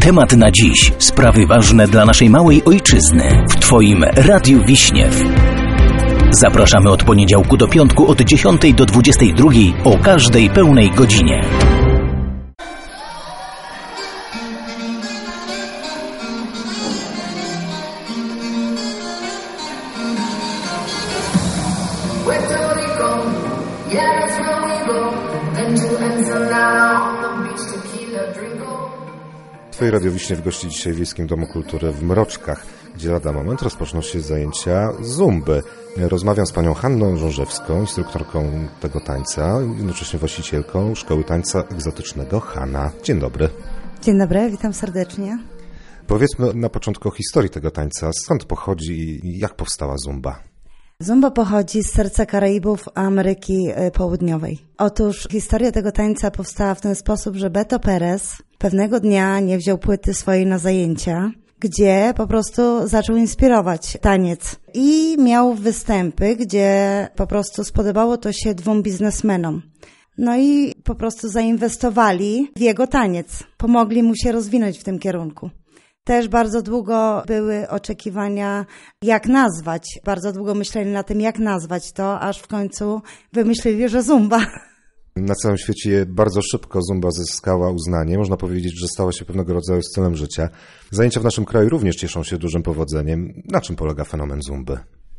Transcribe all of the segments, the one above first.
Temat na dziś. Sprawy ważne dla naszej małej ojczyzny. W Twoim Radiu Wiśniew. Zapraszamy od poniedziałku do piątku od 10 do 22 o każdej pełnej godzinie. Twoje Radio Wiśniew gości dzisiaj w Wiejskim Domu Kultury w Mroczkach, gdzie lada moment rozpoczną się zajęcia zumby. Rozmawiam z panią Hanną Żążewską, instruktorką tego tańca, jednocześnie właścicielką Szkoły Tańca Egzotycznego Hana. Dzień dobry. Dzień dobry, witam serdecznie. Powiedzmy na początku o historii tego tańca. Skąd pochodzi i jak powstała zumba? Zumba pochodzi z serca Karaibów Ameryki Południowej. Otóż historia tego tańca powstała w ten sposób, że Beto Perez pewnego dnia nie wziął płyty swojej na zajęcia, gdzie po prostu zaczął inspirować taniec. I miał występy, gdzie po prostu spodobało to się dwóm biznesmenom. No i po prostu zainwestowali w jego taniec. Pomogli mu się rozwinąć w tym kierunku. Też bardzo długo były oczekiwania, jak nazwać. Bardzo długo myśleli na tym, jak nazwać to, aż w końcu wymyślili, że zumba. Na całym świecie bardzo szybko zumba zyskała uznanie. Można powiedzieć, że stała się pewnego rodzaju stylem życia. Zajęcia w naszym kraju również cieszą się dużym powodzeniem. Na czym polega fenomen zumby?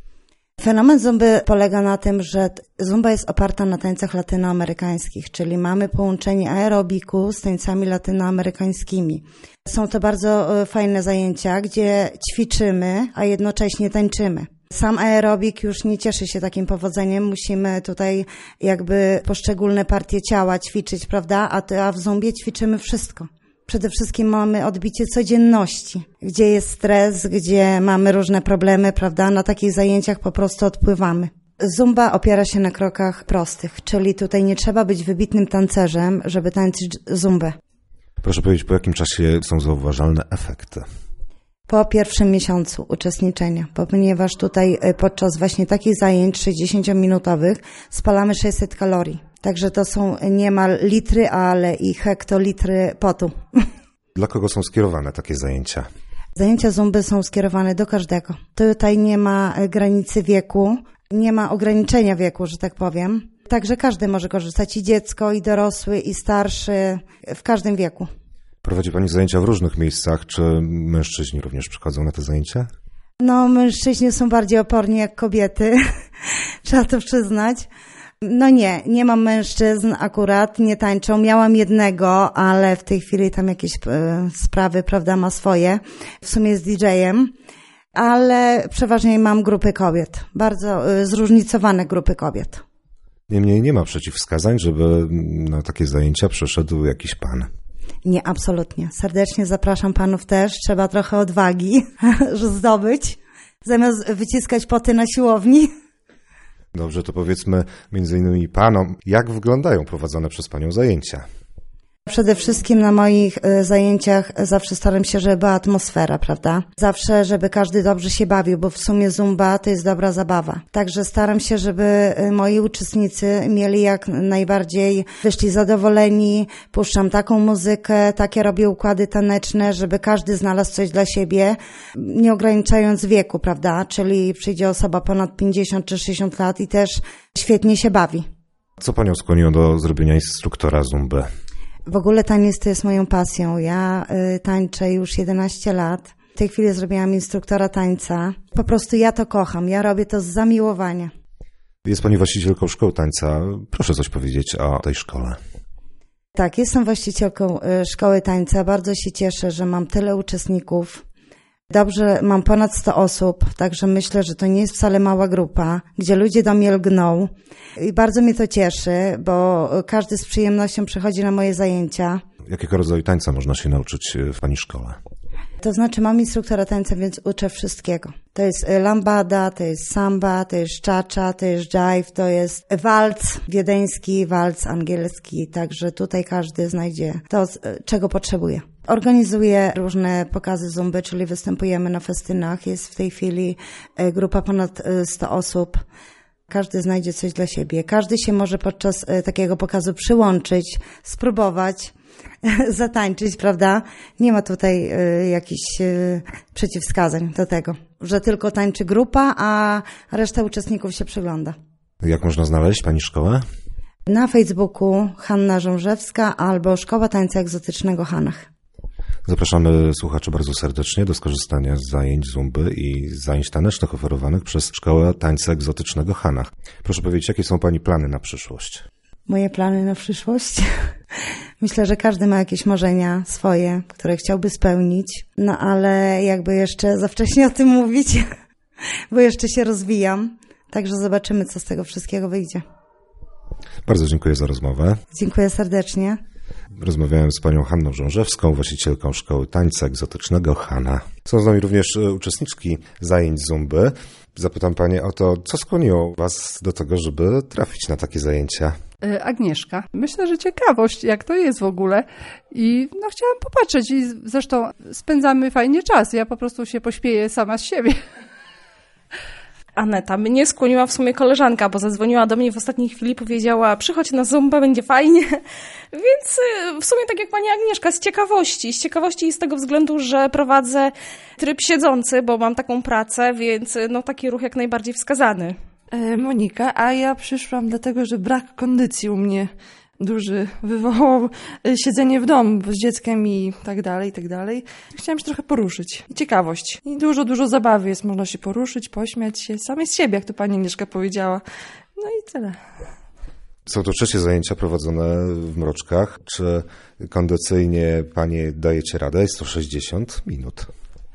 Fenomen zumby polega na tym, że zumba jest oparta na tańcach latynoamerykańskich, czyli mamy połączenie aerobiku z tańcami latynoamerykańskimi. Są to bardzo fajne zajęcia, gdzie ćwiczymy, a jednocześnie tańczymy. Sam aerobik już nie cieszy się takim powodzeniem, musimy tutaj jakby poszczególne partie ciała ćwiczyć, prawda? A w zumbie ćwiczymy wszystko. Przede wszystkim mamy odbicie codzienności, gdzie jest stres, gdzie mamy różne problemy, prawda? Na takich zajęciach po prostu odpływamy. Zumba opiera się na krokach prostych, czyli tutaj nie trzeba być wybitnym tancerzem, żeby tańczyć zumbę. Proszę powiedzieć, po jakim czasie są zauważalne efekty? Po pierwszym miesiącu uczestniczenia, ponieważ tutaj podczas właśnie takich zajęć 60-minutowych spalamy 600 kalorii. Także to są niemal litry, ale i hektolitry potu. Dla kogo są skierowane takie zajęcia? Zajęcia zumby są skierowane do każdego. Tutaj nie ma granicy wieku, nie ma ograniczenia wieku, że tak powiem. Także każdy może korzystać, i dziecko, i dorosły, i starszy, w każdym wieku. Prowadzi pani zajęcia w różnych miejscach. Czy mężczyźni również przychodzą na te zajęcia? No, mężczyźni są bardziej oporni jak kobiety, trzeba to przyznać. No nie mam mężczyzn akurat, nie tańczą. Miałam jednego, ale w tej chwili tam jakieś sprawy, prawda, ma swoje. W sumie jest DJ-em, ale przeważnie mam grupy kobiet, bardzo zróżnicowane grupy kobiet. Niemniej nie ma przeciwwskazań, żeby na takie zajęcia przyszedł jakiś pan. Nie, absolutnie. Serdecznie zapraszam panów też. Trzeba trochę odwagi zdobyć, zamiast wyciskać poty na siłowni. Dobrze, to powiedzmy między innymi panom, jak wyglądają prowadzone przez panią zajęcia? Przede wszystkim na moich zajęciach zawsze staram się, żeby była atmosfera, prawda? Zawsze, żeby każdy dobrze się bawił, bo w sumie zumba to jest dobra zabawa. Także staram się, żeby moi uczestnicy mieli jak najbardziej, wyszli zadowoleni. Puszczam taką muzykę, takie robię układy taneczne, żeby każdy znalazł coś dla siebie, nie ograniczając wieku, prawda? Czyli przyjdzie osoba ponad 50 czy 60 lat i też świetnie się bawi. Co panią skłoniło do zrobienia instruktora zumby? W ogóle taniec to jest moją pasją. Ja tańczę już 11 lat. W tej chwili zrobiłam instruktora tańca. Po prostu ja to kocham. Ja robię to z zamiłowania. Jest pani właścicielką szkoły tańca. Proszę coś powiedzieć o tej szkole. Tak, jestem właścicielką szkoły tańca. Bardzo się cieszę, że mam tyle uczestników. Dobrze, mam ponad 100 osób, także myślę, że to nie jest wcale mała grupa, gdzie ludzie do mnie lgną. I bardzo mnie to cieszy, bo każdy z przyjemnością przychodzi na moje zajęcia. Jakiego rodzaju tańca można się nauczyć w pani szkole? To znaczy mam instruktora tańca, więc uczę wszystkiego. To jest lambada, to jest samba, to jest cha-cha, to jest jive, to jest walc wiedeński, walc angielski. Także tutaj każdy znajdzie to, czego potrzebuje. Organizuję różne pokazy zumby, czyli występujemy na festynach. Jest w tej chwili grupa ponad 100 osób. Każdy znajdzie coś dla siebie. Każdy się może podczas takiego pokazu przyłączyć, spróbować. zatańczyć, prawda? Nie ma tutaj jakichś przeciwwskazań do tego, że tylko tańczy grupa, a reszta uczestników się przygląda. Jak można znaleźć Pani szkołę? Na Facebooku Hanna Żążewska albo Szkoła Tańca Egzotycznego Hanach. Zapraszamy słuchaczy bardzo serdecznie do skorzystania z zajęć zumby i zajęć tanecznych oferowanych przez Szkołę Tańca Egzotycznego Hanach. Proszę powiedzieć, jakie są Pani plany na przyszłość? Moje plany na przyszłość? Myślę, że każdy ma jakieś marzenia swoje, które chciałby spełnić, no ale jakby jeszcze za wcześnie o tym mówić, bo jeszcze się rozwijam, także zobaczymy, co z tego wszystkiego wyjdzie. Bardzo dziękuję za rozmowę. Dziękuję serdecznie. Rozmawiałem z panią Hanną Żążewską, właścicielką Szkoły Tańca Egzotycznego Hana. Są z nami również uczestniczki zajęć zumby. Zapytam panie o to, co skłoniło was do tego, żeby trafić na takie zajęcia? Agnieszka. Myślę, że ciekawość, jak to jest w ogóle i chciałam popatrzeć i zresztą spędzamy fajnie czas. Ja po prostu się pośmieję sama z siebie. Aneta. Mnie skłoniła w sumie koleżanka, bo zadzwoniła do mnie w ostatniej chwili, powiedziała: przychodź na zumbę, będzie fajnie. Więc w sumie tak jak pani Agnieszka, z ciekawości i z tego względu, że prowadzę tryb siedzący, bo mam taką pracę, więc taki ruch jak najbardziej wskazany. Monika, a ja przyszłam dlatego, że brak kondycji u mnie duży wywołał siedzenie w domu z dzieckiem i tak dalej, i tak dalej. Chciałam się trochę poruszyć. I ciekawość. I dużo zabawy jest. Można się poruszyć, pośmiać się samej z siebie, jak to pani Agnieszka powiedziała. No i tyle. Są to trzecie zajęcia prowadzone w Mroczkach. Czy kondycyjnie panie dajecie radę? Jest to 60 minut.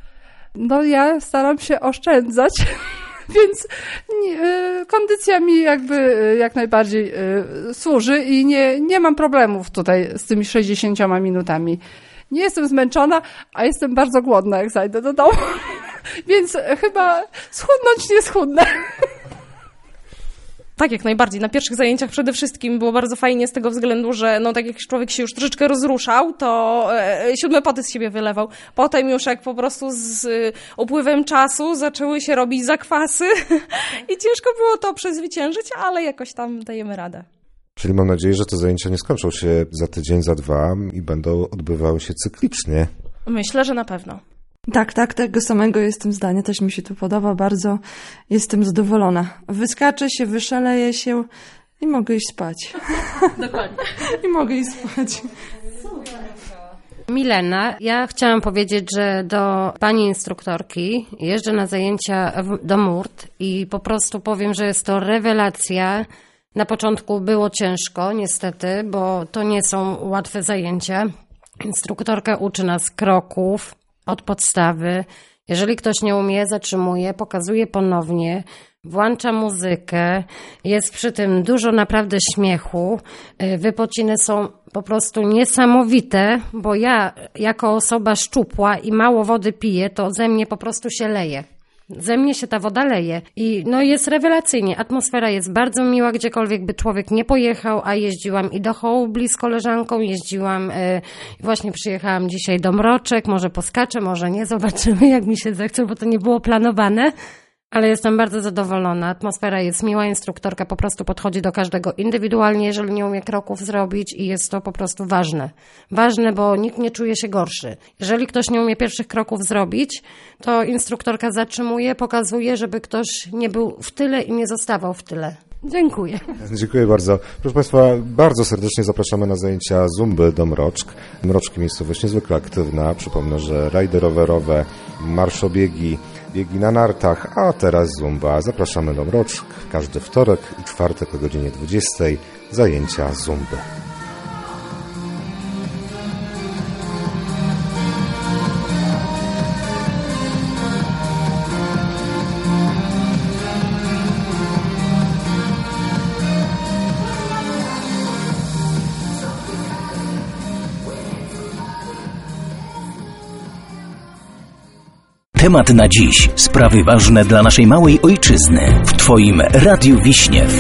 Ja staram się oszczędzać. Więc kondycja mi jak najbardziej służy i nie mam problemów tutaj z tymi 60 minutami. Nie jestem zmęczona, a jestem bardzo głodna, jak zajdę do domu. Więc chyba schudnąć nie schudnę. Tak, jak najbardziej. Na pierwszych zajęciach przede wszystkim było bardzo fajnie z tego względu, że tak jak człowiek się już troszeczkę rozruszał, to 7 poty z siebie wylewał. Potem już jak po prostu z upływem czasu zaczęły się robić zakwasy i ciężko było to przezwyciężyć, ale jakoś tam dajemy radę. Czyli mam nadzieję, że te zajęcia nie skończą się za tydzień, za 2 i będą odbywały się cyklicznie. Myślę, że na pewno. Tak, tego samego jestem zdania. Też mi się to podoba bardzo. Jestem zadowolona. Wyskaczę się, wyszaleję się i mogę iść spać. Dokładnie. I mogę iść spać. Milena, ja chciałam powiedzieć, że do pani instruktorki jeżdżę na zajęcia do Murt i po prostu powiem, że jest to rewelacja. Na początku było ciężko, niestety, bo to nie są łatwe zajęcia. Instruktorka uczy nas kroków od podstawy. Jeżeli ktoś nie umie, zatrzymuje, pokazuje ponownie, włącza muzykę, jest przy tym dużo naprawdę śmiechu. Wypociny są po prostu niesamowite, bo ja jako osoba szczupła i mało wody piję, to ze mnie po prostu się leje. Ze mnie się ta woda leje i jest rewelacyjnie. Atmosfera jest bardzo miła, gdziekolwiek by człowiek nie pojechał, a jeździłam i do Hołbli z koleżanką, właśnie przyjechałam dzisiaj do Mroczek, może poskaczę, może nie, zobaczymy jak mi się zechce, bo to nie było planowane. Ale jestem bardzo zadowolona. Atmosfera jest miła, instruktorka po prostu podchodzi do każdego indywidualnie, jeżeli nie umie kroków zrobić i jest to po prostu ważne. Ważne, bo nikt nie czuje się gorszy. Jeżeli ktoś nie umie pierwszych kroków zrobić, to instruktorka zatrzymuje, pokazuje, żeby ktoś nie był w tyle i nie zostawał w tyle. Dziękuję. Dziękuję bardzo. Proszę państwa, bardzo serdecznie zapraszamy na zajęcia zumby do Mroczk. Mroczki miejscowość niezwykle aktywna. Przypomnę, że rajdy rowerowe, marszobiegi, biegi na nartach, a teraz zumba. Zapraszamy do Mroczk. Każdy wtorek i czwartek o godzinie 20. Zajęcia zumby. Temat na dziś. Sprawy ważne dla naszej małej ojczyzny. W Twoim Radiu Wiśniew.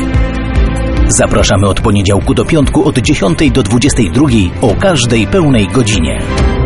Zapraszamy od poniedziałku do piątku od 10 do 22 o każdej pełnej godzinie.